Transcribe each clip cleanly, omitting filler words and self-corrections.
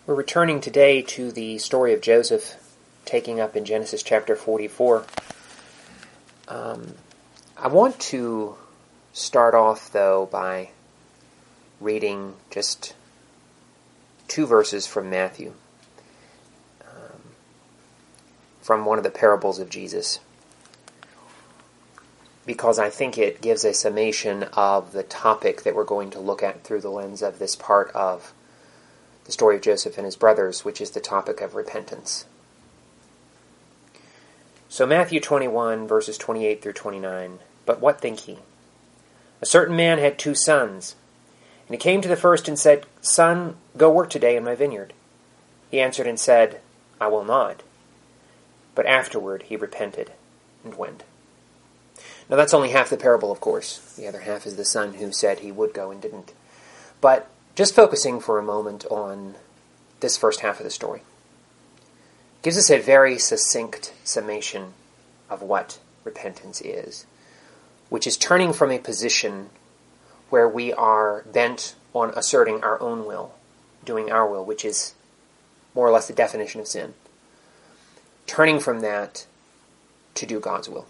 We're returning today to the story of Joseph, taking up in Genesis chapter 44. I want to start off, though, by reading just two verses from Matthew, from one of the parables of Jesus, because I think it gives a summation of the topic that we're going to look at through the lens of this part of the story of Joseph and his brothers, which is the topic of repentance. So Matthew 21, verses 28 through 29. But what think ye? A certain man had 2 sons, and he came to the first and said, Son, go work today in my vineyard. He answered and said, I will not. But afterward he repented and went. Now that's only half the parable, of course. The other half is the son who said he would go and didn't. But just focusing for a moment on this first half of the story gives us a very succinct summation of what repentance is, which is turning from a position where we are bent on asserting our own will, doing our will, which is more or less the definition of sin, turning from that to do God's will.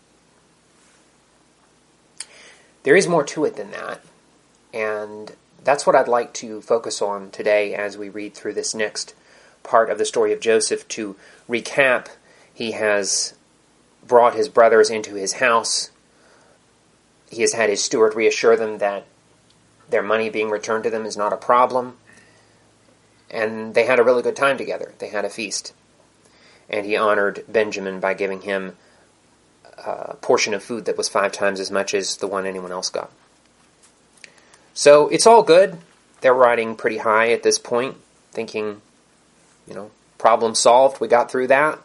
There is more to it than that, and that's what I'd like to focus on today as we read through this next part of the story of Joseph. To recap, he has brought his brothers into his house. He has had his steward reassure them that their money being returned to them is not a problem. And they had a really good time together. They had a feast. And he honored Benjamin by giving him a portion of food that was 5 times as much as the one anyone else got. So it's all good. They're riding pretty high at this point, thinking, problem solved, we got through that.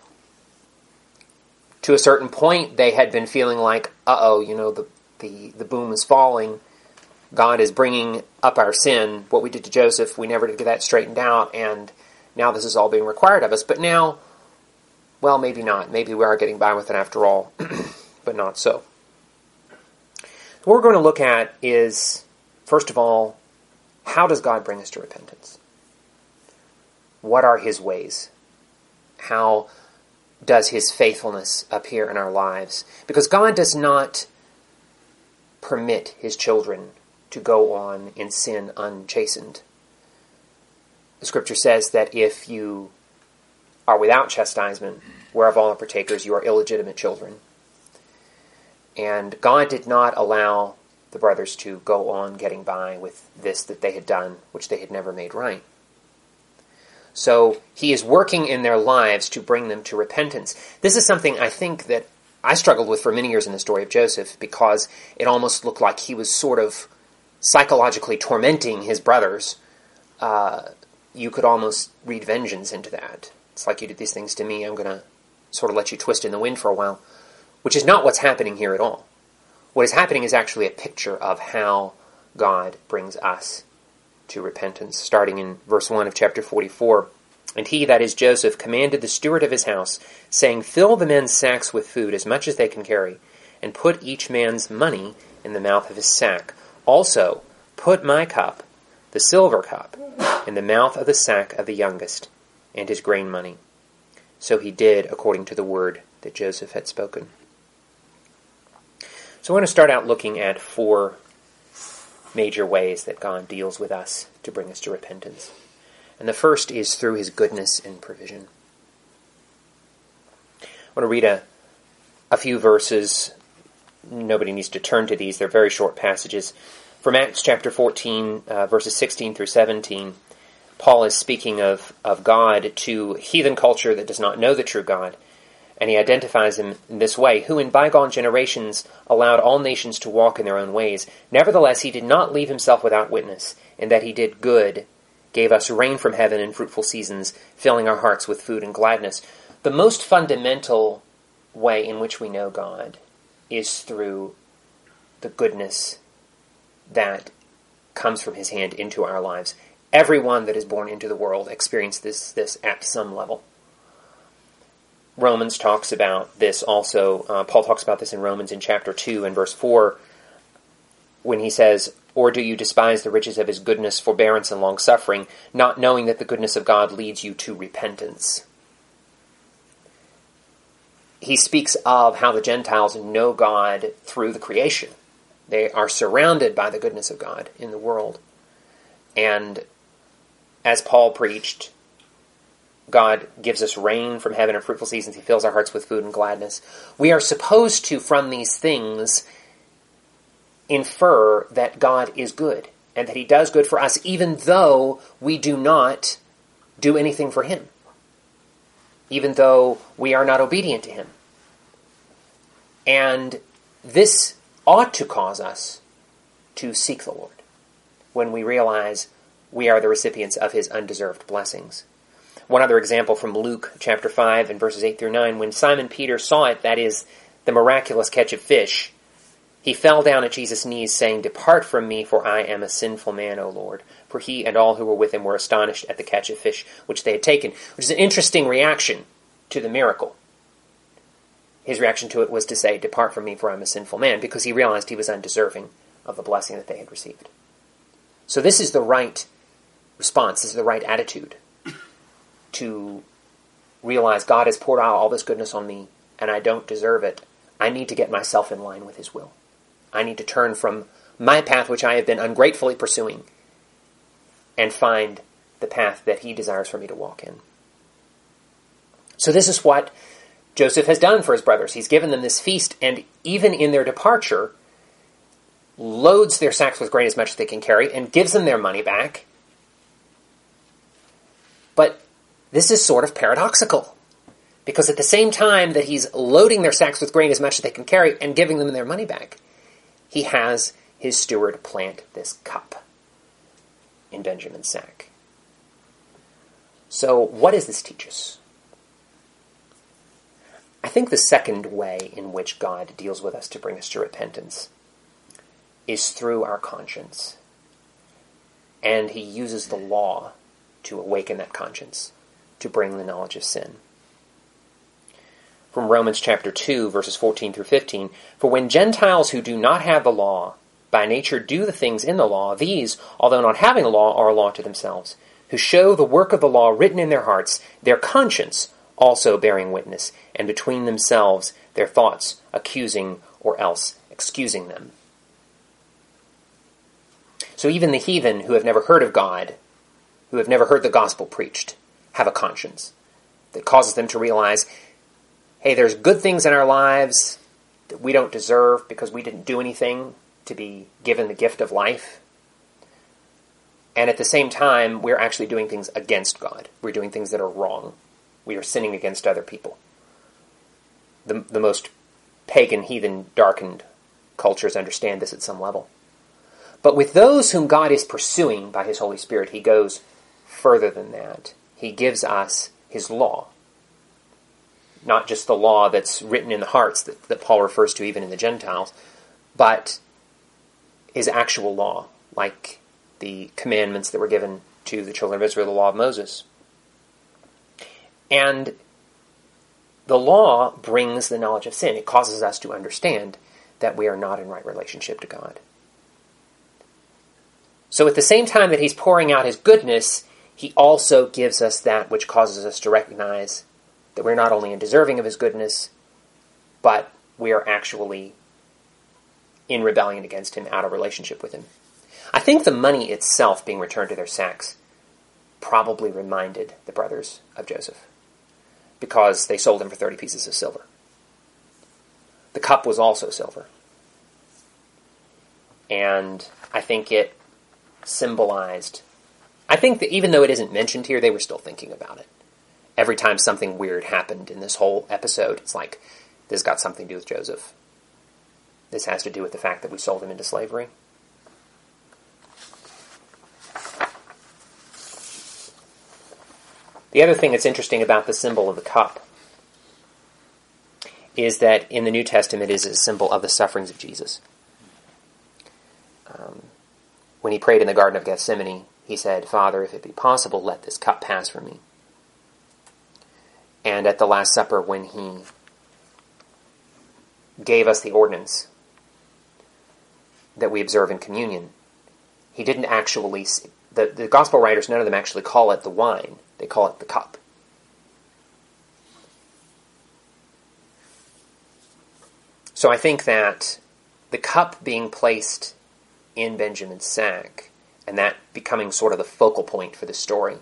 To a certain point, they had been feeling like, the boom is falling. God is bringing up our sin. What we did to Joseph, we never did get that straightened out, and now this is all being required of us. But now, well, maybe not. Maybe we are getting by with it after all, but not so. What we're going to look at is, first of all, how does God bring us to repentance? What are His ways? How does His faithfulness appear in our lives? Because God does not permit His children to go on in sin unchastened. The Scripture says that if you are without chastisement, whereof all are partakers, you are illegitimate children. And God did not allow the brothers to go on getting by with this that they had done, which they had never made right. So He is working in their lives to bring them to repentance. This is something I think that I struggled with for many years in the story of Joseph, because it almost looked like he was sort of psychologically tormenting his brothers. You could almost read vengeance into that. It's like, you did these things to me, I'm going to sort of let you twist in the wind for a while, which is not what's happening here at all. What is happening is actually a picture of how God brings us to repentance, starting in verse 1 of chapter 44. And he, that is Joseph, commanded the steward of his house, saying, Fill the men's sacks with food as much as they can carry, and put each man's money in the mouth of his sack. Also, put my cup, the silver cup, in the mouth of the sack of the youngest, and his grain money. So he did according to the word that Joseph had spoken. So I want to start out looking at 4 major ways that God deals with us to bring us to repentance. And the first is through His goodness and provision. I want to read a few verses. Nobody needs to turn to these. They're very short passages. From Acts chapter 14, verses 16 through 17, Paul is speaking of God to heathen culture that does not know the true God. And he identifies Him in this way, who in bygone generations allowed all nations to walk in their own ways. Nevertheless, He did not leave Himself without witness, in that He did good, gave us rain from heaven in fruitful seasons, filling our hearts with food and gladness. The most fundamental way in which we know God is through the goodness that comes from His hand into our lives. Everyone that is born into the world experiences this at some level. Romans talks about this also. Paul talks about this in Romans in chapter 2 and verse 4, when he says, Or do you despise the riches of his goodness, forbearance, and long-suffering, not knowing that the goodness of God leads you to repentance? He speaks of how the Gentiles know God through the creation. They are surrounded by the goodness of God in the world. And as Paul preached, God gives us rain from heaven and fruitful seasons. He fills our hearts with food and gladness. We are supposed to, from these things, infer that God is good and that he does good for us, even though we do not do anything for him, even though we are not obedient to him. And this ought to cause us to seek the Lord when we realize we are the recipients of his undeserved blessings. One other example from Luke chapter 5 and verses 8 through 9. When Simon Peter saw it, that is, the miraculous catch of fish, he fell down at Jesus' knees, saying, "Depart from me, for I am a sinful man, O Lord." For he and all who were with him were astonished at the catch of fish which they had taken, which is an interesting reaction to the miracle. His reaction to it was to say, "Depart from me, for I am a sinful man," because he realized he was undeserving of the blessing that they had received. So this is the right response, this is the right attitude to realize God has poured out all this goodness on me, and I don't deserve it. I need to get myself in line with his will. I need to turn from my path, which I have been ungratefully pursuing, and find the path that he desires for me to walk in. So this is what Joseph has done for his brothers. He's given them this feast, and even in their departure, loads their sacks with grain as much as they can carry, and gives them their money back. But this is sort of paradoxical, because at the same time that he's loading their sacks with grain as much as they can carry and giving them their money back, he has his steward plant this cup in Benjamin's sack. So what does this teach us? I think the second way in which God deals with us to bring us to repentance is through our conscience. And he uses the law to awaken that conscience, to bring the knowledge of sin. From Romans chapter 2, verses 14 through 15, "For when Gentiles who do not have the law by nature do the things in the law, these, although not having a law, are a law to themselves, who show the work of the law written in their hearts, their conscience also bearing witness, and between themselves their thoughts accusing or else excusing them." So even the heathen who have never heard of God, who have never heard the gospel preached, have a conscience that causes them to realize, hey, there's good things in our lives that we don't deserve because we didn't do anything to be given the gift of life. And at the same time, we're actually doing things against God. We're doing things that are wrong. We are sinning against other people. The most pagan, heathen, darkened cultures understand this at some level. But with those whom God is pursuing by his Holy Spirit, he goes further than that. He gives us his law. Not just the law that's written in the hearts that Paul refers to even in the Gentiles, but his actual law, like the commandments that were given to the children of Israel, the law of Moses. And the law brings the knowledge of sin. It causes us to understand that we are not in right relationship to God. So at the same time that he's pouring out his goodness, he also gives us that which causes us to recognize that we're not only undeserving of his goodness, but we are actually in rebellion against him, out of relationship with him. I think the money itself being returned to their sacks probably reminded the brothers of Joseph, because they sold him for 30 pieces of silver. The cup was also silver. And I think it symbolized, I think that even though it isn't mentioned here, they were still thinking about it. Every time something weird happened in this whole episode, it's like, this got something to do with Joseph. This has to do with the fact that we sold him into slavery. The other thing that's interesting about the symbol of the cup is that in the New Testament it is a symbol of the sufferings of Jesus. When he prayed in the Garden of Gethsemane, he said, "Father, if it be possible, let this cup pass from me." And at the Last Supper, when he gave us the ordinance that we observe in communion, he didn't actually, the gospel writers, none of them actually call it the wine. They call it the cup. So I think that the cup being placed in Benjamin's sack, and that becoming sort of the focal point for the story,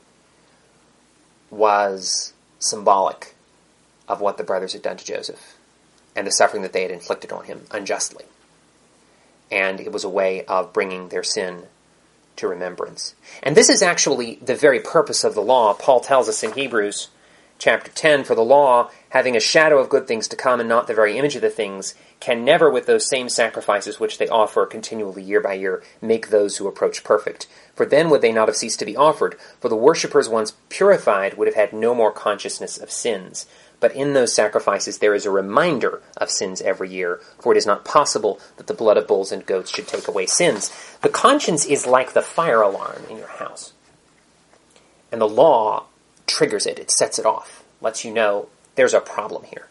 was symbolic of what the brothers had done to Joseph and the suffering that they had inflicted on him unjustly. And it was a way of bringing their sin to remembrance. And this is actually the very purpose of the law. Paul tells us in Hebrews chapter 10, "For the law, having a shadow of good things to come and not the very image of the things, can never with those same sacrifices which they offer continually year by year make those who approach perfect. For then would they not have ceased to be offered, for the worshippers once purified would have had no more consciousness of sins. But in those sacrifices there is a reminder of sins every year, for it is not possible that the blood of bulls and goats should take away sins." The conscience is like the fire alarm in your house. And the law triggers it, it sets it off, lets you know there's a problem here.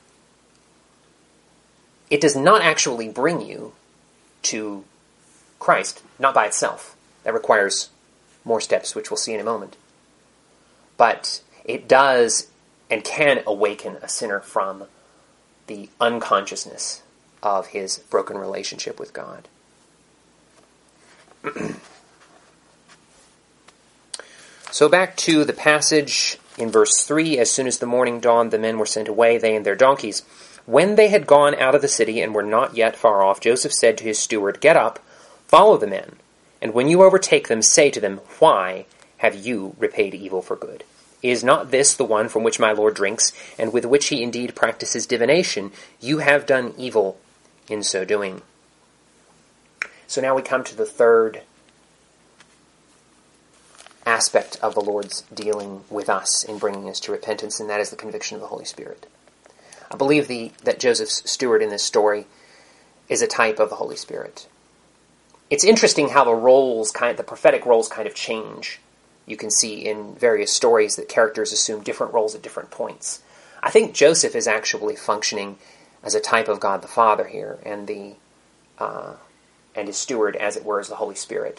It does not actually bring you to Christ, not by itself. That requires more steps, which we'll see in a moment. But it does and can awaken a sinner from the unconsciousness of his broken relationship with God. So back to the passage in verse 3, "As soon as the morning dawned, the men were sent away, they and their donkeys. When they had gone out of the city and were not yet far off, Joseph said to his steward, 'Get up, follow the men, and when you overtake them, say to them, why have you repaid evil for good? Is not this the one from which my Lord drinks, and with which he indeed practices divination? You have done evil in so doing.'" So now we come to the third aspect of the Lord's dealing with us in bringing us to repentance, and that is the conviction of the Holy Spirit. I believe that Joseph's steward in this story is a type of the Holy Spirit. It's interesting how the prophetic roles kind of change. You can see in various stories that characters assume different roles at different points. I think Joseph is actually functioning as a type of God the Father here, and his steward, as it were, is the Holy Spirit,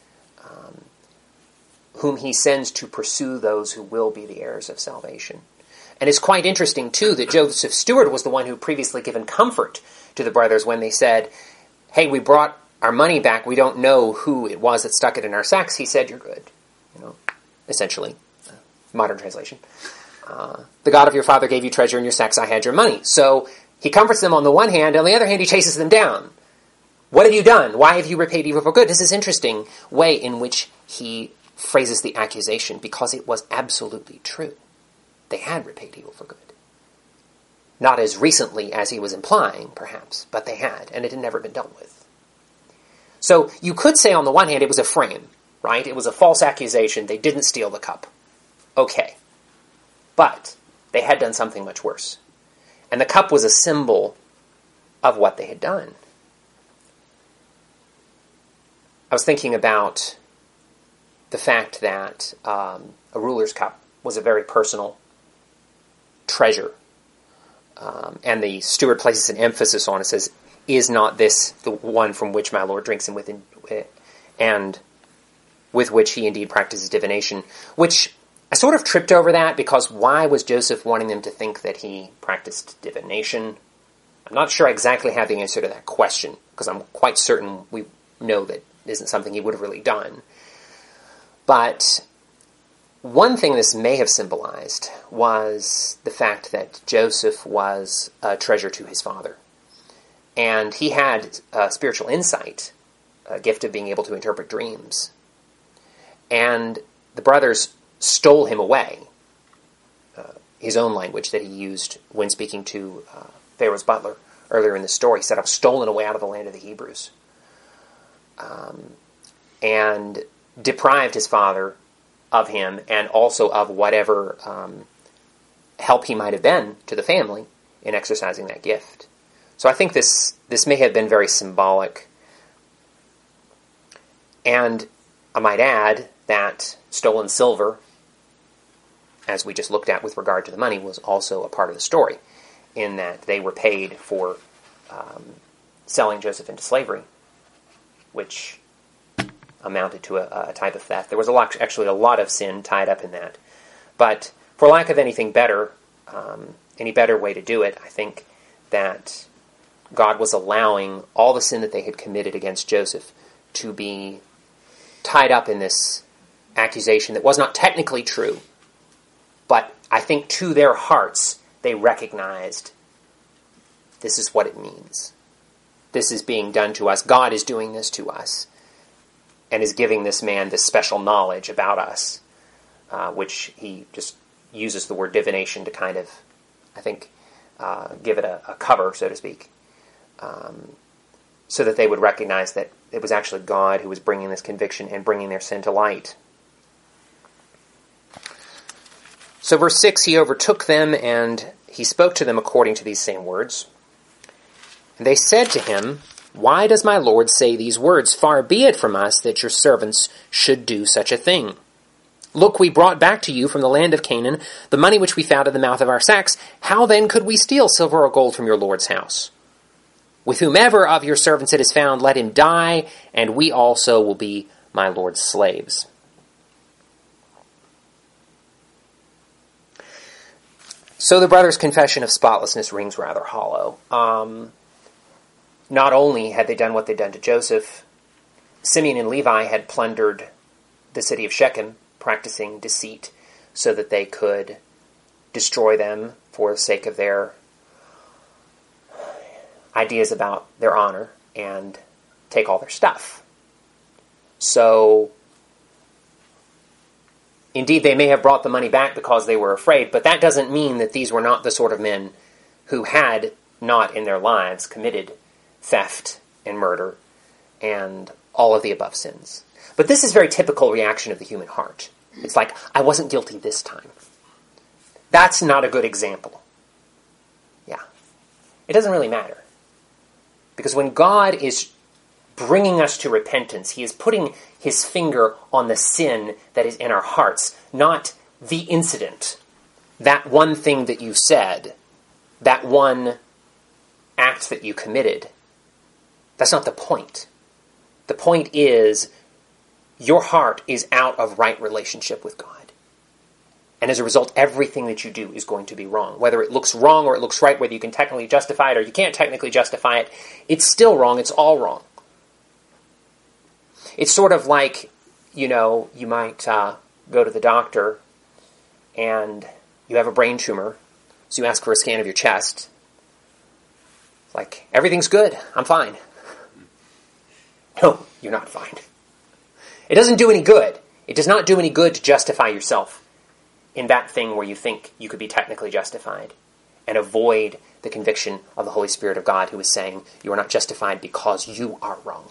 whom he sends to pursue those who will be the heirs of salvation. And it's quite interesting, too, that Joseph's steward was the one who previously given comfort to the brothers when they said, "Hey, we brought our money back. We don't know who it was that stuck it in our sacks." He said, "You're good." Essentially, modern translation. "The God of your father gave you treasure in your sacks. I had your money." So he comforts them on the one hand. On the other hand, he chases them down. "What have you done? Why have you repaid evil for good?" This is an interesting way in which he phrases the accusation, because it was absolutely true. They had repaid evil for good. Not as recently as he was implying, perhaps, but they had, and it had never been dealt with. So you could say on the one hand it was a frame, right? It was a false accusation. They didn't steal the cup. Okay. But they had done something much worse. And the cup was a symbol of what they had done. I was thinking about the fact that a ruler's cup was a very personal treasure. And the steward places an emphasis on it, says, "Is not this the one from which my Lord drinks and with which he indeed practices divination?" Which I sort of tripped over that, because why was Joseph wanting them to think that he practiced divination? I'm not sure exactly how the answer to that question, because I'm quite certain we know that isn't something he would have really done. But one thing this may have symbolized was the fact that Joseph was a treasure to his father. And he had spiritual insight, a gift of being able to interpret dreams. And the brothers stole him away, his own language that he used when speaking to Pharaoh's butler earlier in the story. He said, "I've stolen away out of the land of the Hebrews." And deprived his father of him, and also of whatever help he might have been to the family in exercising that gift. So I think this may have been very symbolic. And I might add that stolen silver, as we just looked at with regard to the money, was also a part of the story, in that they were paid for selling Joseph into slavery, which amounted to a type of theft. There was actually a lot of sin tied up in that. But for lack of anything better, any better way to do it, I think that God was allowing all the sin that they had committed against Joseph to be tied up in this accusation that was not technically true, but I think to their hearts they recognized this is what it means. This is being done to us. God is doing this to us and is giving this man this special knowledge about us, which he just uses the word divination to kind of, I think, give it a cover, so to speak, so that they would recognize that it was actually God who was bringing this conviction and bringing their sin to light. So verse 6, he overtook them, and he spoke to them according to these same words. And they said to him, "Why does my Lord say these words? Far be it from us that your servants should do such a thing. Look, we brought back to you from the land of Canaan the money which we found in the mouth of our sacks. How then could we steal silver or gold from your Lord's house? With whomever of your servants it is found, let him die, and we also will be my Lord's slaves." So the brothers' confession of spotlessness rings rather hollow. Not only had they done what they'd done to Joseph, Simeon and Levi had plundered the city of Shechem, practicing deceit so that they could destroy them for the sake of their ideas about their honor and take all their stuff. So, indeed, they may have brought the money back because they were afraid, but that doesn't mean that these were not the sort of men who had not in their lives committed theft and murder and all of the above sins. But this is very typical reaction of the human heart. It's like, I wasn't guilty this time. That's not a good example. Yeah. It doesn't really matter. Because when God is bringing us to repentance, he is putting his finger on the sin that is in our hearts, not the incident, that one thing that you said, that one act that you committed. That's not the point. The point is, your heart is out of right relationship with God. And as a result, everything that you do is going to be wrong. Whether it looks wrong or it looks right, whether you can technically justify it or you can't technically justify it, it's still wrong. It's all wrong. It's sort of like, you might go to the doctor and you have a brain tumor, so you ask for a scan of your chest. It's like, everything's good. I'm fine. No, you're not fine. It doesn't do any good. It does not do any good to justify yourself in that thing where you think you could be technically justified and avoid the conviction of the Holy Spirit of God who is saying you are not justified because you are wrong.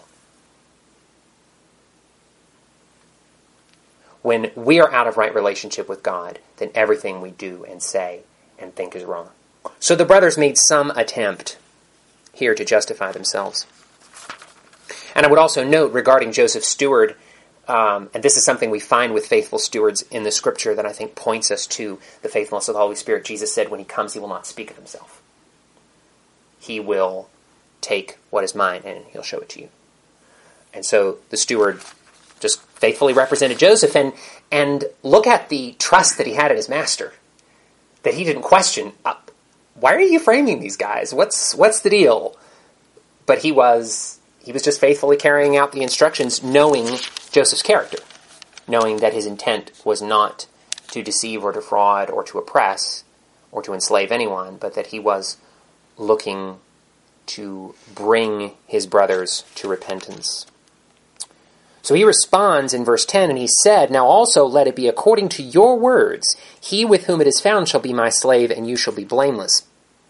When we are out of right relationship with God, then everything we do and say and think is wrong. So the brothers made some attempt here to justify themselves. And I would also note regarding Joseph's steward, and this is something we find with faithful stewards in the Scripture that I think points us to the faithfulness of the Holy Spirit. Jesus said when he comes, he will not speak of himself. He will take what is mine and he'll show it to you. And so the steward just faithfully represented Joseph, and look at the trust that he had in his master, that he didn't question, why are you framing these guys? What's the deal? But he was just faithfully carrying out the instructions, knowing Joseph's character, knowing that his intent was not to deceive or defraud or to oppress or to enslave anyone, but that he was looking to bring his brothers to repentance. So he responds in verse 10, and he said, "Now also let it be according to your words. He with whom it is found shall be my slave, and you shall be blameless."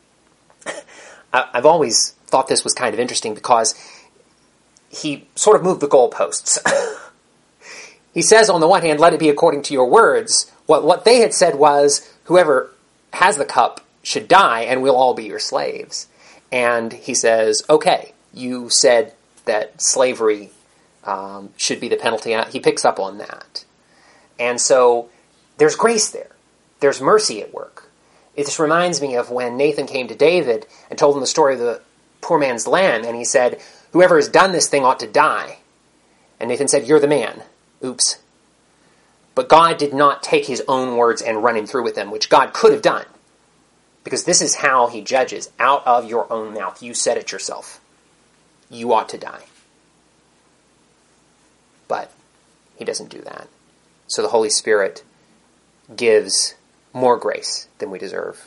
I've always thought this was kind of interesting because he sort of moved the goalposts. He says, on the one hand, let it be according to your words. What they had said was, whoever has the cup should die, and we'll all be your slaves. And he says, okay, you said that slavery should be the penalty. He picks up on that. And so there's grace there. There's mercy at work. It just reminds me of when Nathan came to David and told him the story of the poor man's lamb, and he said, whoever has done this thing ought to die. And Nathan said, "You're the man." Oops. But God did not take his own words and run him through with them, which God could have done. Because this is how he judges. Out of your own mouth. You said it yourself. You ought to die. But he doesn't do that. So the Holy Spirit gives more grace than we deserve.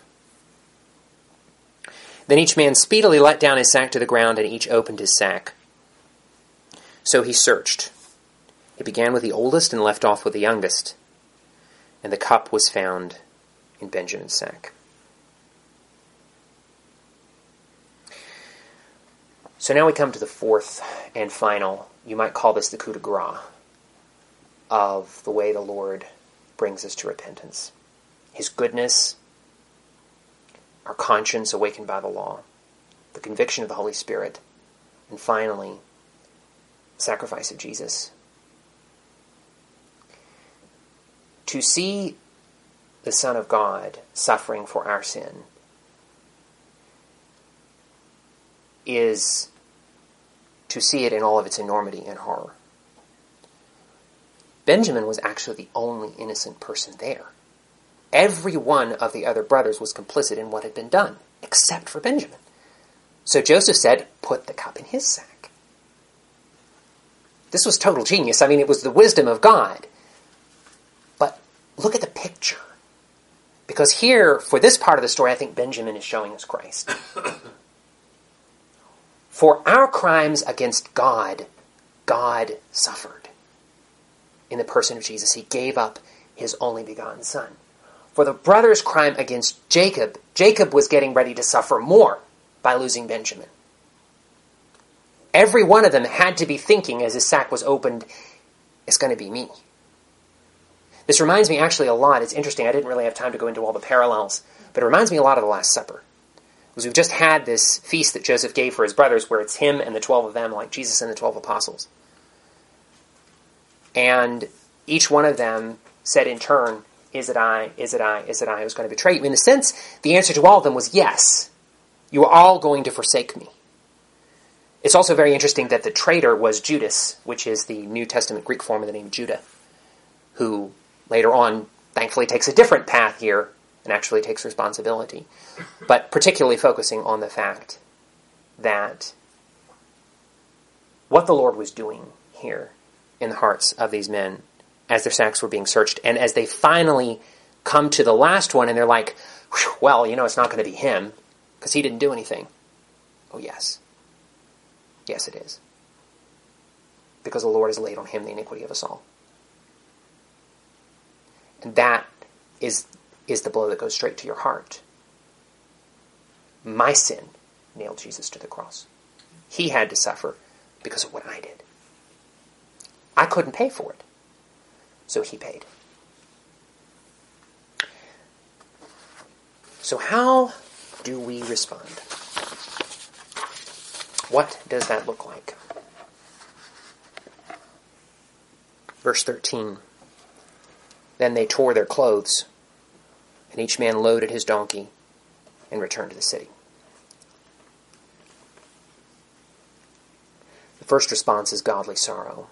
Then each man speedily let down his sack to the ground, and each opened his sack. So he searched. He began with the oldest and left off with the youngest. And the cup was found in Benjamin's sack. So now we come to the fourth and final, you might call this the coup de grace, of the way the Lord brings us to repentance. His goodness, our conscience awakened by the law, the conviction of the Holy Spirit, and finally, the sacrifice of Jesus. To see the Son of God suffering for our sin is to see it in all of its enormity and horror. Benjamin was actually the only innocent person there. Every one of the other brothers was complicit in what had been done, except for Benjamin. So Joseph said, "Put the cup in his sack." This was total genius. I mean, it was the wisdom of God. But look at the picture. Because here, for this part of the story, I think Benjamin is showing us Christ. For our crimes against God, God suffered. In the person of Jesus, he gave up his only begotten son. For the brother's crime against Jacob, Jacob was getting ready to suffer more by losing Benjamin. Every one of them had to be thinking as his sack was opened, it's going to be me. This reminds me actually a lot. It's interesting. I didn't really have time to go into all the parallels, but it reminds me a lot of the Last Supper. Because we've just had this feast that Joseph gave for his brothers where it's him and the 12 of them, like Jesus and the 12 apostles. And each one of them said in turn, "Is it I? Is it I? Is it I who's going to betray you?" In a sense, the answer to all of them was yes. You are all going to forsake me. It's also very interesting that the traitor was Judas, which is the New Testament Greek form of the name Judah, who later on thankfully takes a different path here and actually takes responsibility. But particularly focusing on the fact that what the Lord was doing here in the hearts of these men as their sacks were being searched, and as they finally come to the last one and they're like, well, it's not going to be him because he didn't do anything. Oh, yes. Yes, it is. Because the Lord has laid on him the iniquity of us all. And that is the blow that goes straight to your heart. My sin nailed Jesus to the cross. He had to suffer because of what I did. I couldn't pay for it. So he paid. So how do we respond? What does that look like? Verse 13. Then they tore their clothes, and each man loaded his donkey and returned to the city. The first response is godly sorrow.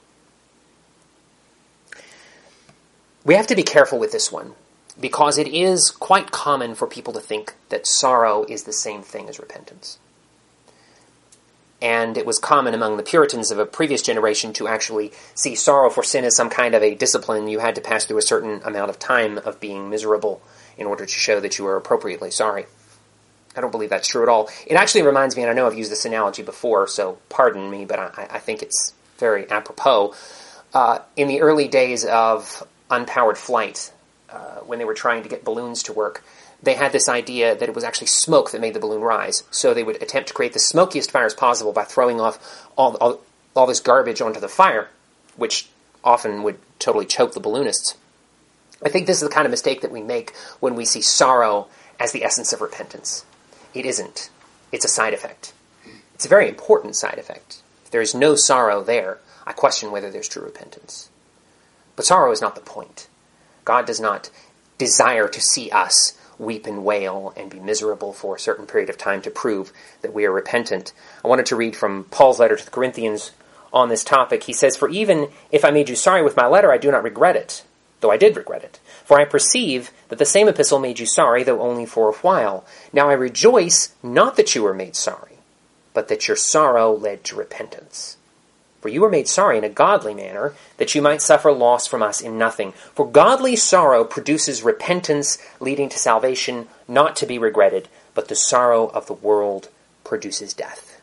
We have to be careful with this one, because it is quite common for people to think that sorrow is the same thing as repentance. And it was common among the Puritans of a previous generation to actually see sorrow for sin as some kind of a discipline. You had to pass through a certain amount of time of being miserable in order to show that you were appropriately sorry. I don't believe that's true at all. It actually reminds me, and I know I've used this analogy before, so pardon me, but I think it's very apropos. In the early days of unpowered flight, when they were trying to get balloons to work, they had this idea that it was actually smoke that made the balloon rise. So they would attempt to create the smokiest fires possible by throwing off all this garbage onto the fire, which often would totally choke the balloonists. I think this is the kind of mistake that we make when we see sorrow as the essence of repentance. It isn't. It's a side effect. It's a very important side effect. If there is no sorrow there, I question whether there's true repentance. But sorrow is not the point. God does not desire to see us weep and wail and be miserable for a certain period of time to prove that we are repentant. I wanted to read from Paul's letter to the Corinthians on this topic. He says, "For even if I made you sorry with my letter, I do not regret it, though I did regret it. For I perceive that the same epistle made you sorry, though only for a while. Now I rejoice not that you were made sorry, but that your sorrow led to repentance. For you were made sorry in a godly manner, that you might suffer loss from us in nothing. For godly sorrow produces repentance, leading to salvation, not to be regretted, but the sorrow of the world produces death."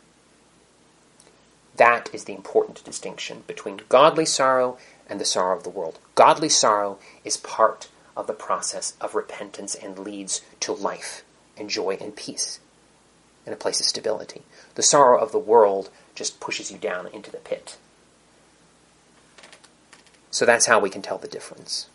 That is the important distinction between godly sorrow and the sorrow of the world. Godly sorrow is part of the process of repentance and leads to life and joy and peace and a place of stability. The sorrow of the world just pushes you down into the pit. So that's how we can tell the difference.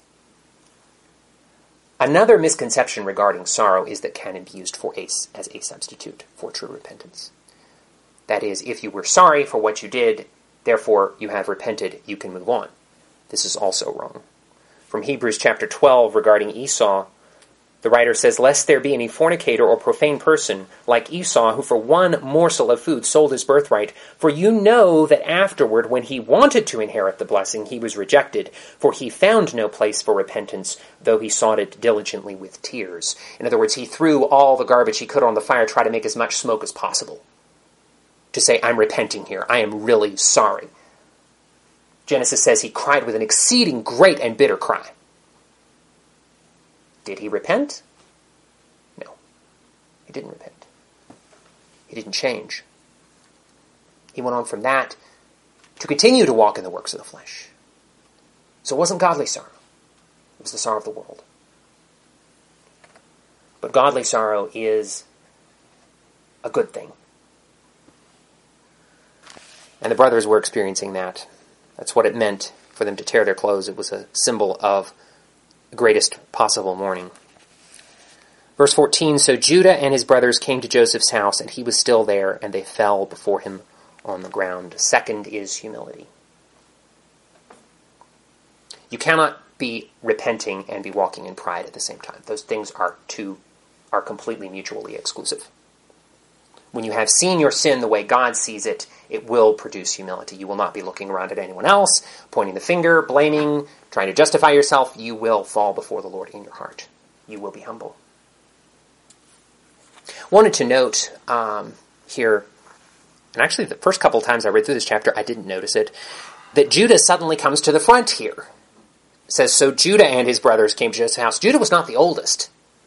Another misconception regarding sorrow is that it can be used as a substitute for true repentance. That is, if you were sorry for what you did, therefore you have repented, you can move on. This is also wrong. From Hebrews chapter 12 regarding Esau, the writer says, "Lest there be any fornicator or profane person like Esau, who for one morsel of food sold his birthright. For you know that afterward, when he wanted to inherit the blessing, he was rejected. For he found no place for repentance, though he sought it diligently with tears." In other words, he threw all the garbage he could on the fire, try to make as much smoke as possible, to say, "I'm repenting here. I am really sorry." Genesis says he cried with an exceeding great and bitter cry. Did he repent? No. He didn't repent. He didn't change. He went on from that to continue to walk in the works of the flesh. So it wasn't godly sorrow. It was the sorrow of the world. But godly sorrow is a good thing. And the brothers were experiencing that. That's what it meant for them to tear their clothes. It was a symbol of the greatest possible mourning. Verse 14, "So Judah and his brothers came to Joseph's house, and he was still there, and they fell before him on the ground." Second is humility. You cannot be repenting and be walking in pride at the same time. Those things are completely mutually exclusive. When you have seen your sin the way God sees it, it will produce humility. You will not be looking around at anyone else, pointing the finger, blaming, trying to justify yourself. You will fall before the Lord in your heart. You will be humble. Wanted to note here, and actually the first couple of times I read through this chapter, I didn't notice it, that Judah suddenly comes to the front here. It says, "So Judah and his brothers came to Joseph's house." Judah was not the oldest,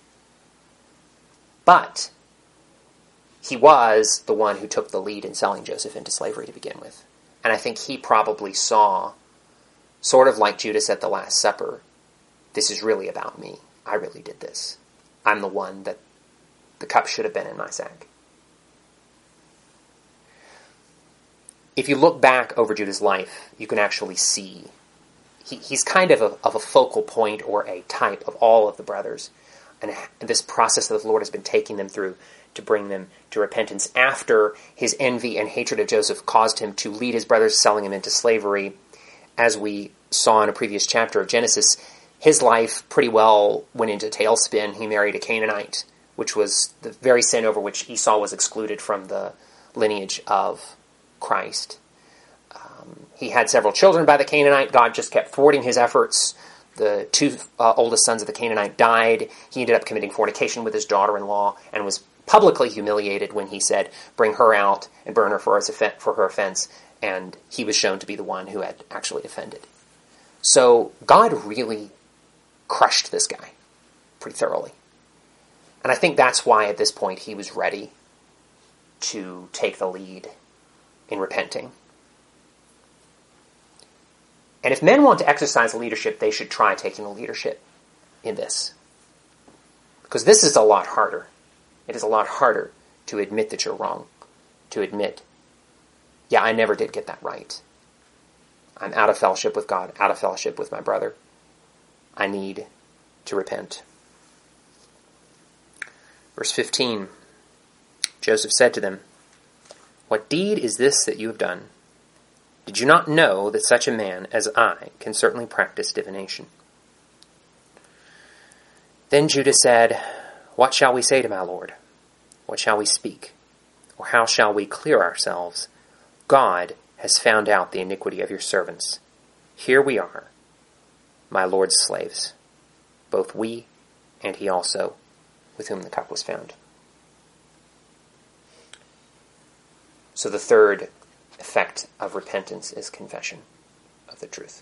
but he was the one who took the lead in selling Joseph into slavery to begin with. And I think he probably saw, sort of like Judas at the Last Supper, this is really about me. I really did this. I'm the one that the cup should have been in my sack. If you look back over Judah's life, you can actually see he's kind of a focal point or a type of all of the brothers. And this process that the Lord has been taking them through to bring them to repentance after his envy and hatred of Joseph caused him to lead his brothers, selling him into slavery. As we saw in a previous chapter of Genesis, his life pretty well went into tailspin. He married a Canaanite, which was the very sin over which Esau was excluded from the lineage of Christ. He had several children by the Canaanite. God just kept thwarting his efforts. The two oldest sons of the Canaanite died. He ended up committing fornication with his daughter-in-law and was publicly humiliated when he said, "Bring her out and burn her for her offense." And he was shown to be the one who had actually offended. So God really crushed this guy pretty thoroughly. And I think that's why at this point he was ready to take the lead in repenting. And if men want to exercise leadership, they should try taking the leadership in this. Because this is a lot harder. It is a lot harder to admit that you're wrong. To admit, yeah, I never did get that right. I'm out of fellowship with God, out of fellowship with my brother. I need to repent. Verse 15, Joseph said to them, "What deed is this that you have done? Did you not know that such a man as I can certainly practice divination?" Then Judah said, "What shall we say to my lord? What shall we speak? Or how shall we clear ourselves? God has found out the iniquity of your servants. Here we are, my Lord's slaves, both we and he also, with whom the cup was found. So the third effect of repentance is confession of the truth.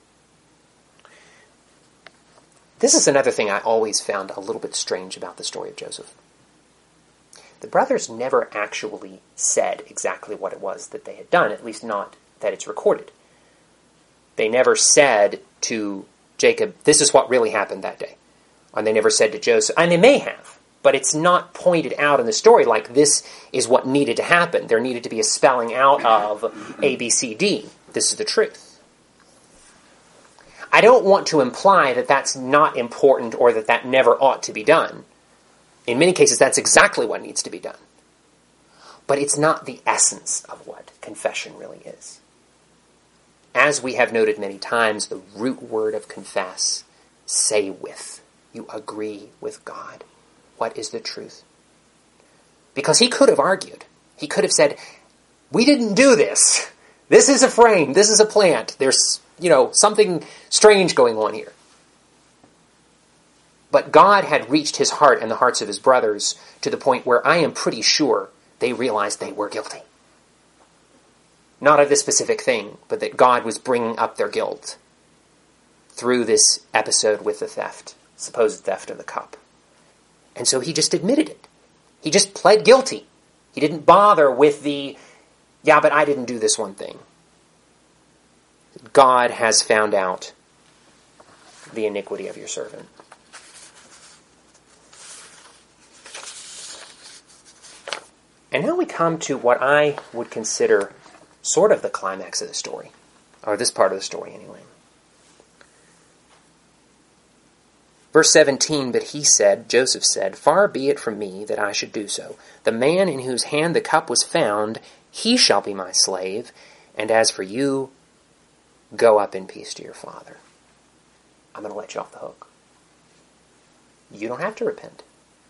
This is another thing I always found a little bit strange about the story of Joseph. The brothers never actually said exactly what it was that they had done, at least not that it's recorded. They never said to Jacob, this is what really happened that day. And they never said to Joseph, and they may have, but it's not pointed out in the story like this is what needed to happen. There needed to be a spelling out of A, B, C, D. This is the truth. I don't want to imply that that's not important or that that never ought to be done. In many cases, that's exactly what needs to be done. But it's not the essence of what confession really is. As we have noted many times, the root word of confess, say with. You agree with God. What is the truth? Because he could have argued. He could have said, we didn't do this. This is a frame. This is a plant. There's, something strange going on here. But God had reached his heart and the hearts of his brothers to the point where I am pretty sure they realized they were guilty. Not of this specific thing, but that God was bringing up their guilt through this episode with the theft, supposed theft of the cup. And so he just admitted it. He just pled guilty. He didn't bother with the, but I didn't do this one thing. God has found out the iniquity of your servant. And now we come to what I would consider sort of the climax of the story, or this part of the story anyway. Verse 17, but he said, Joseph said, far be it from me that I should do so. The man in whose hand the cup was found, he shall be my slave, and as for you, go up in peace to your father. I'm going to let you off the hook. You don't have to repent.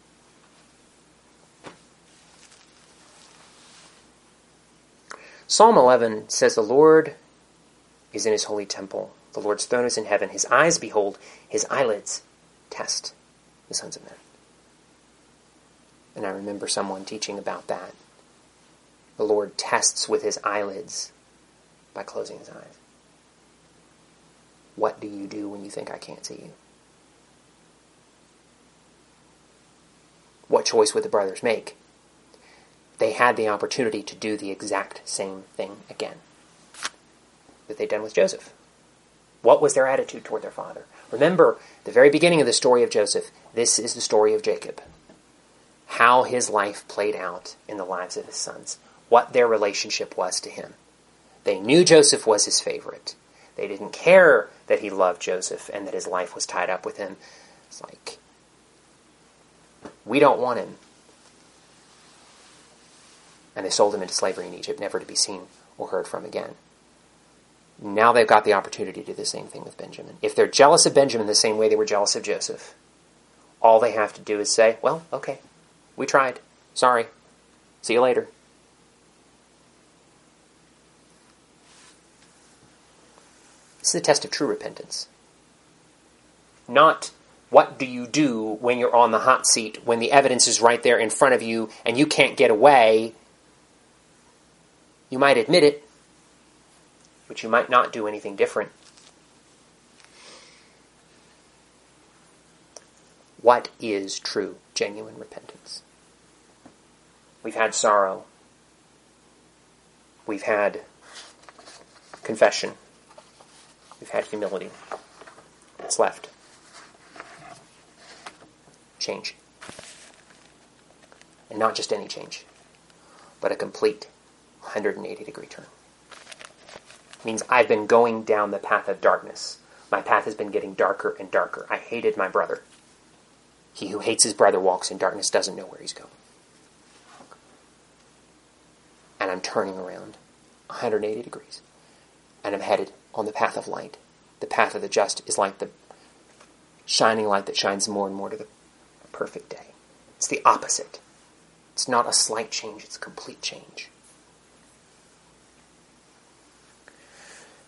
Psalm 11 says, the Lord is in his holy temple. The Lord's throne is in heaven. His eyes behold, his eyelids test the sons of men. And I remember someone teaching about that. The Lord tests with his eyelids by closing his eyes. What do you do when you think I can't see you? What choice would the brothers make? They had the opportunity to do the exact same thing again that they'd done with Joseph. What was their attitude toward their father? Remember, the very beginning of the story of Joseph, this is the story of Jacob. How his life played out in the lives of his sons. What their relationship was to him. They knew Joseph was his favorite. They didn't care that he loved Joseph and that his life was tied up with him. It's like, we don't want him. And they sold him into slavery in Egypt, never to be seen or heard from again. Now they've got the opportunity to do the same thing with Benjamin. If they're jealous of Benjamin the same way they were jealous of Joseph, all they have to do is say, well, okay, we tried. Sorry. See you later. This is the test of true repentance. Not what do you do when you're on the hot seat, when the evidence is right there in front of you and you can't get away. You might admit it, but you might not do anything different. What is true, genuine repentance? We've had sorrow. We've had confession. We've had humility. What's left? Change. And not just any change, but a complete 180-degree turn. It means I've been going down the path of darkness. My path has been getting darker and darker. I hated my brother. He who hates his brother walks in darkness, doesn't know where he's going. And I'm turning around 180 degrees. And I'm headed on the path of light. The path of the just is like the shining light that shines more and more to the perfect day. It's the opposite. It's not a slight change, it's a complete change.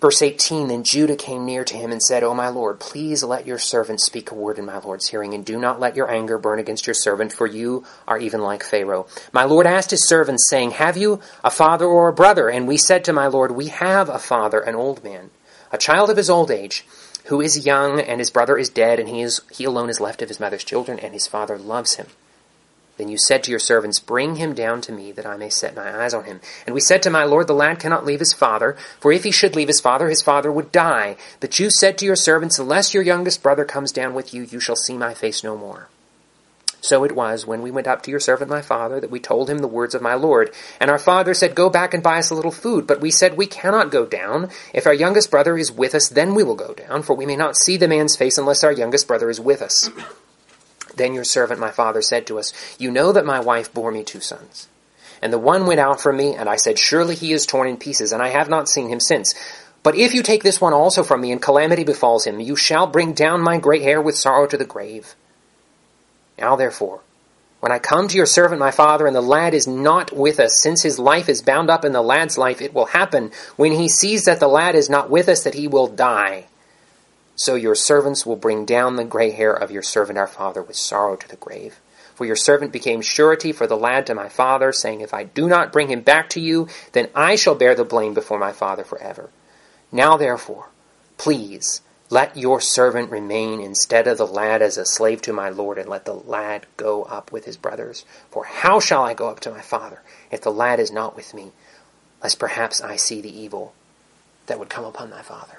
Verse 18, then Judah came near to him and said, O my Lord, please let your servant speak a word in my Lord's hearing, and do not let your anger burn against your servant, for you are even like Pharaoh. My Lord asked his servants, saying, have you a father or a brother? And we said to my Lord, we have a father, an old man, a child of his old age, who is young, and his brother is dead, and he alone is left of his mother's children, and his father loves him. Then you said to your servants, bring him down to me, that I may set my eyes on him. And we said to my Lord, the lad cannot leave his father, for if he should leave his father would die. But you said to your servants, unless your youngest brother comes down with you, you shall see my face no more. So it was, when we went up to your servant my father, that we told him the words of my Lord. And our father said, go back and buy us a little food. But we said, we cannot go down. If our youngest brother is with us, then we will go down, for we may not see the man's face unless our youngest brother is with us. Then your servant my father said to us, you know that my wife bore me 2 sons. And the one went out from me, and I said, surely he is torn in pieces, and I have not seen him since. But if you take this one also from me, and calamity befalls him, you shall bring down my gray hair with sorrow to the grave. Now therefore, when I come to your servant my father, and the lad is not with us, since his life is bound up in the lad's life, it will happen, when he sees that the lad is not with us, that he will die. So your servants will bring down the gray hair of your servant our father with sorrow to the grave. For your servant became surety for the lad to my father, saying, if I do not bring him back to you, then I shall bear the blame before my father forever. Now therefore, please, let your servant remain instead of the lad as a slave to my Lord, and let the lad go up with his brothers. For how shall I go up to my father, if the lad is not with me, lest perhaps I see the evil that would come upon my father?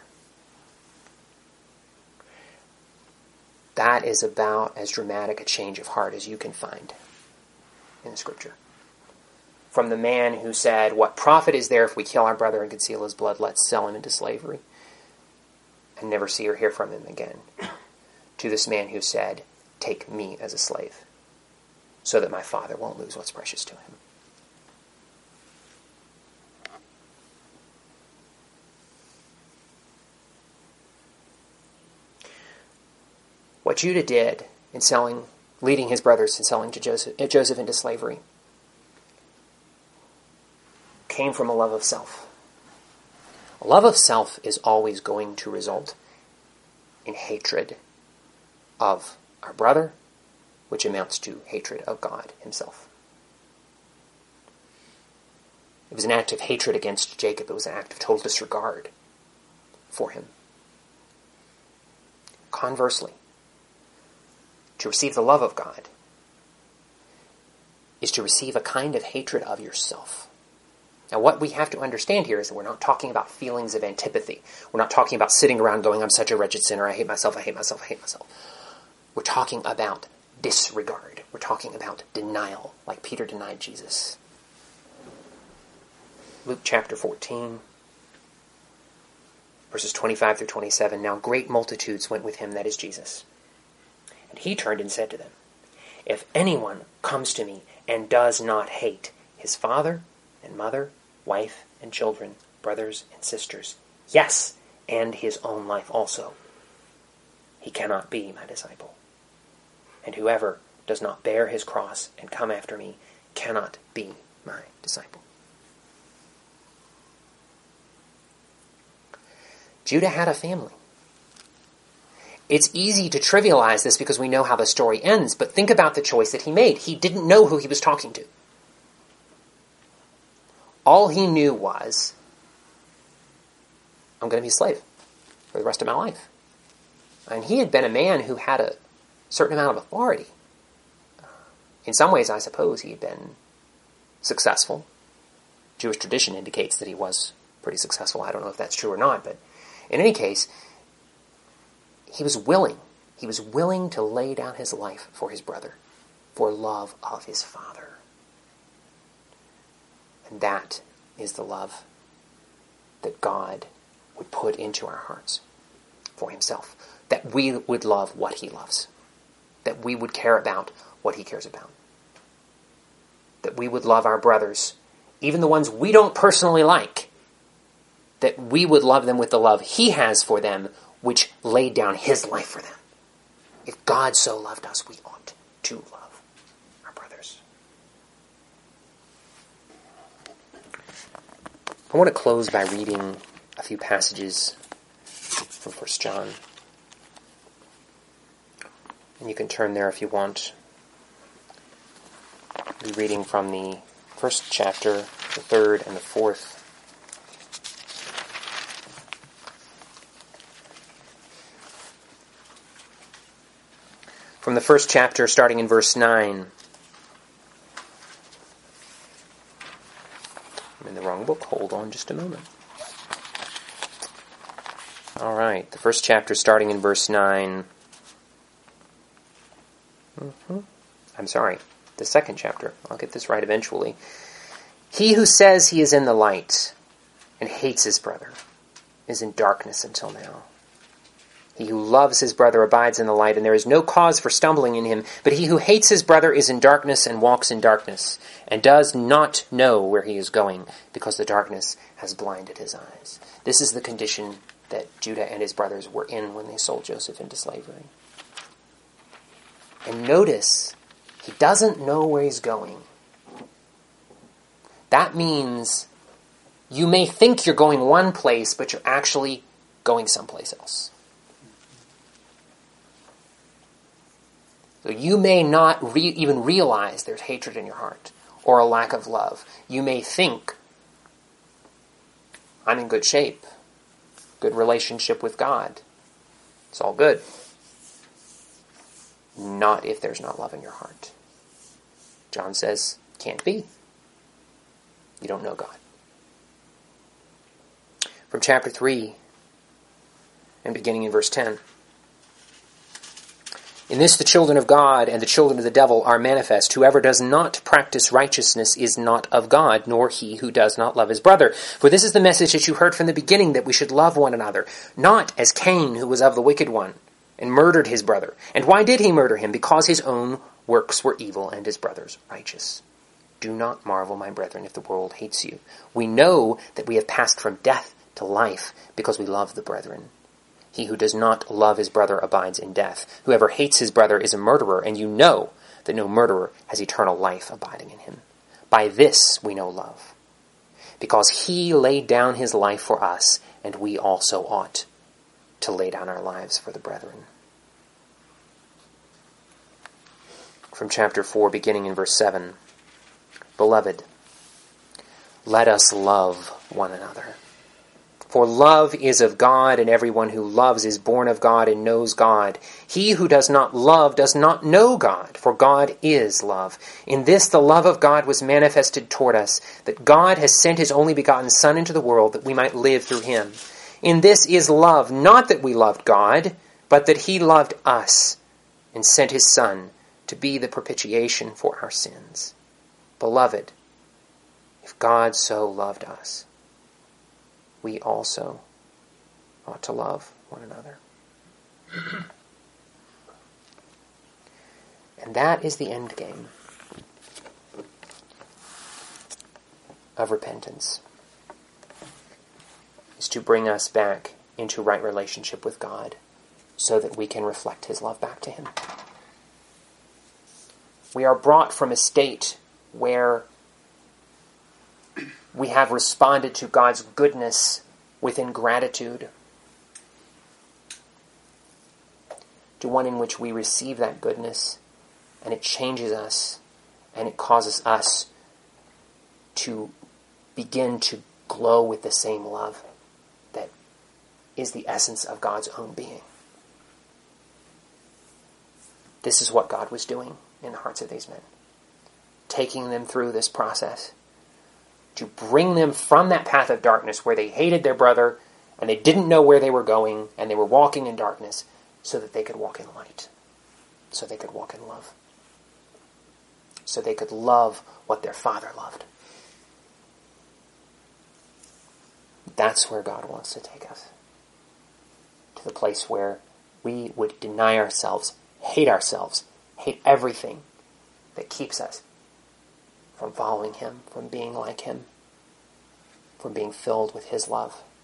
That is about as dramatic a change of heart as you can find in the Scripture. From the man who said, what profit is there if we kill our brother and conceal his blood? Let's sell him into slavery and never see or hear from him again. To this man who said, take me as a slave so that my father won't lose what's precious to him. What Judah did in leading his brothers and selling Joseph into slavery came from a love of self. A love of self is always going to result in hatred of our brother, which amounts to hatred of God himself. It was an act of hatred against Jacob. It was an act of total disregard for him. Conversely, to receive the love of God is to receive a kind of hatred of yourself. Now, what we have to understand here is that we're not talking about feelings of antipathy. We're not talking about sitting around going, I'm such a wretched sinner, I hate myself, I hate myself, I hate myself. We're talking about disregard. We're talking about denial, like Peter denied Jesus. Luke chapter 14, verses 25 through 27. Now great multitudes went with him, that is Jesus. And he turned and said to them, if anyone comes to me and does not hate his father and mother, wife and children, brothers and sisters, yes, and his own life also, he cannot be my disciple. And whoever does not bear his cross and come after me cannot be my disciple. Judah had a family. It's easy to trivialize this because we know how the story ends, but think about the choice that he made. He didn't know who he was talking to. All he knew was, I'm going to be a slave for the rest of my life. And he had been a man who had a certain amount of authority. In some ways, I suppose, he had been successful. Jewish tradition indicates that he was pretty successful. I don't know if that's true or not, but in any case, he was willing. He was willing to lay down his life for his brother, for love of his father. And that is the love that God would put into our hearts for himself. That we would love what he loves. That we would care about what he cares about. That we would love our brothers, even the ones we don't personally like. That we would love them with the love he has for them, which laid down his life for them. If God so loved us, we ought to love our brothers. I want to close by reading a few passages from 1 John. And you can turn there if you want. I'll be reading from the first chapter, the third and the fourth. From the first chapter, starting in verse 9. I'm in the wrong book. Hold on just a moment. All right, the first chapter, starting in verse 9. I'm sorry, the second chapter. I'll get this right eventually. He who says he is in the light and hates his brother is in darkness until now. He who loves his brother abides in the light, and there is no cause for stumbling in him. But he who hates his brother is in darkness and walks in darkness, and does not know where he is going, because the darkness has blinded his eyes. This is the condition that Judah and his brothers were in when they sold Joseph into slavery. And notice, he doesn't know where he's going. That means you may think you're going one place, but you're actually going someplace else. So you may not even realize there's hatred in your heart or a lack of love. You may think, I'm in good shape, good relationship with God. It's all good. Not if there's not love in your heart. John says, can't be. You don't know God. From chapter 3 and beginning in verse 10. In this the children of God and the children of the devil are manifest. Whoever does not practice righteousness is not of God, nor he who does not love his brother. For this is the message that you heard from the beginning, that we should love one another, not as Cain, who was of the wicked one, and murdered his brother. And why did he murder him? Because his own works were evil and his brother's righteous. Do not marvel, my brethren, if the world hates you. We know that we have passed from death to life because we love the brethren. He who does not love his brother abides in death. Whoever hates his brother is a murderer, and you know that no murderer has eternal life abiding in him. By this we know love, because he laid down his life for us, and we also ought to lay down our lives for the brethren. From chapter 4, beginning in verse 7. Beloved, let us love one another. For love is of God, and everyone who loves is born of God and knows God. He who does not love does not know God, for God is love. In this the love of God was manifested toward us, that God has sent his only begotten Son into the world, that we might live through him. In this is love, not that we loved God, but that he loved us, and sent his Son to be the propitiation for our sins. Beloved, if God so loved us, we also ought to love one another. And that is the end game of repentance, is to bring us back into right relationship with God so that we can reflect his love back to him. We are brought from a state where we have responded to God's goodness with ingratitude, to one in which we receive that goodness and it changes us and it causes us to begin to glow with the same love that is the essence of God's own being. This is what God was doing in the hearts of these men, taking them through this process to bring them from that path of darkness where they hated their brother and they didn't know where they were going and they were walking in darkness, so that they could walk in light, so they could walk in love, so they could love what their Father loved. That's where God wants to take us, to the place where we would deny ourselves, hate everything that keeps us from following him, from being like him, from being filled with his love.